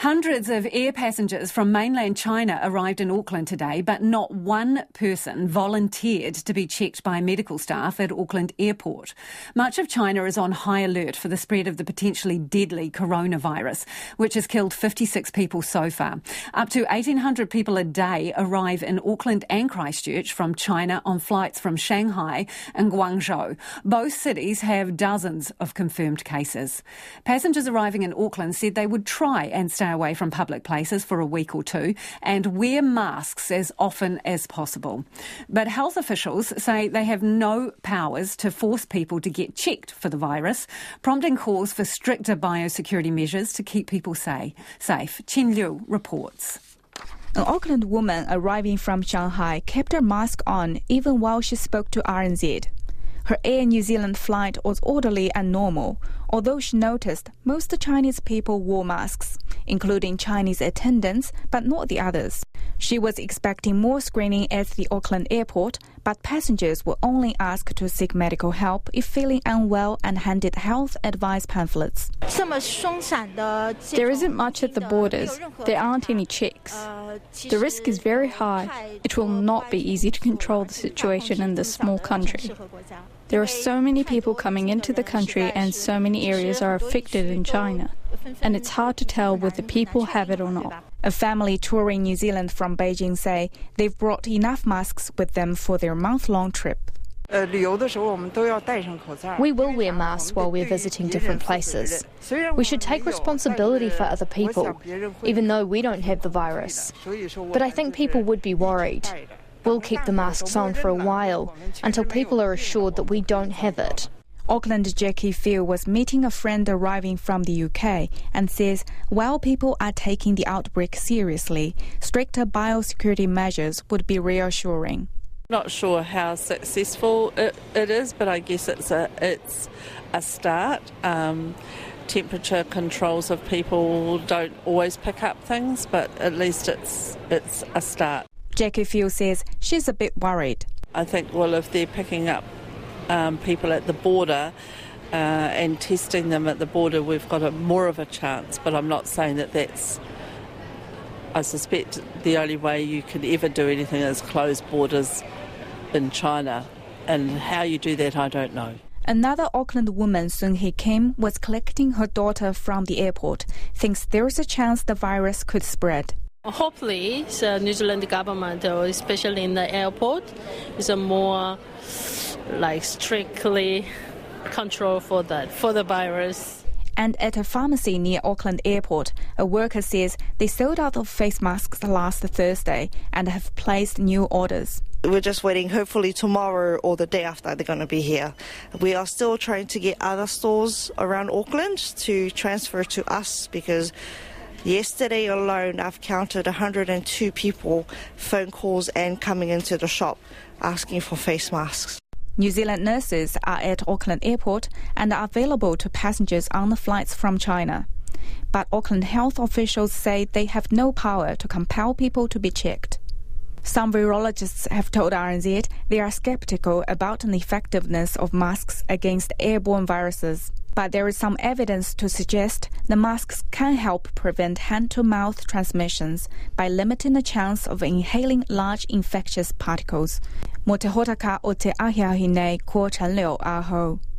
Hundreds of air passengers from mainland China arrived in Auckland today, but not one person volunteered to be checked by medical staff at Auckland Airport. Much of China is on high alert for the spread of the potentially deadly coronavirus, which has killed 56 people so far. Up to 1,800 people a day arrive in Auckland and Christchurch from China on flights from Shanghai and Guangzhou. Both cities have dozens of confirmed cases. Passengers arriving in Auckland said they would try and stay away from public places for a week or two and wear masks as often as possible. But health officials say they have no powers to force people to get checked for the virus, prompting calls for stricter biosecurity measures to keep people safe. Chen Liu reports. An Auckland woman arriving from Shanghai kept her mask on even while she spoke to RNZ. Her Air New Zealand flight was orderly and normal, although she noticed most Chinese people wore masks, including Chinese attendants, but not the others. She was expecting more screening at the Auckland airport, but passengers were only asked to seek medical help if feeling unwell and handed health advice pamphlets. There isn't much at the borders. There aren't any checks. The risk is very high. It will not be easy to control the situation in this small country. There are so many people coming into the country and so many areas are affected in China, and it's hard to tell whether people have it or not. A family touring New Zealand from Beijing say they've brought enough masks with them for their month-long trip. We will wear masks while we're visiting different places. We should take responsibility for other people, even though we don't have the virus. But I think people would be worried. We'll keep the masks on for a while until people are assured that we don't have it. Auckland Jackie Field was meeting a friend arriving from the UK and says while people are taking the outbreak seriously, stricter biosecurity measures would be reassuring. Not sure how successful it is, but I guess it's a start. Temperature controls of people don't always pick up things, but at least it's a start. Jackie Field says she's a bit worried. I think, well, if they're picking up people at the border and testing them at the border, we've got more of a chance, but I'm not saying that that's... I suspect the only way you can ever do anything is close borders in China, and how you do that, I don't know. Another Auckland woman, Sun Hee Kim, was collecting her daughter from the airport, thinks there is a chance the virus could spread. Hopefully, the New Zealand government, especially in the airport, is a more strictly control for the virus. And at a pharmacy near Auckland Airport, a worker says they sold out of face masks last Thursday and have placed new orders. We're just waiting, hopefully tomorrow or the day after they're going to be here. We are still trying to get other stores around Auckland to transfer to us because yesterday alone I've counted 102 people, phone calls and coming into the shop asking for face masks. New Zealand nurses are at Auckland Airport and are available to passengers on the flights from China. But Auckland health officials say they have no power to compel people to be checked. Some virologists have told RNZ they are skeptical about the effectiveness of masks against airborne viruses. But there is some evidence to suggest the masks can help prevent hand-to-mouth transmissions by limiting the chance of inhaling large infectious particles. Mo te hotaka o te ahiahi nei ko Chen Liu a hou.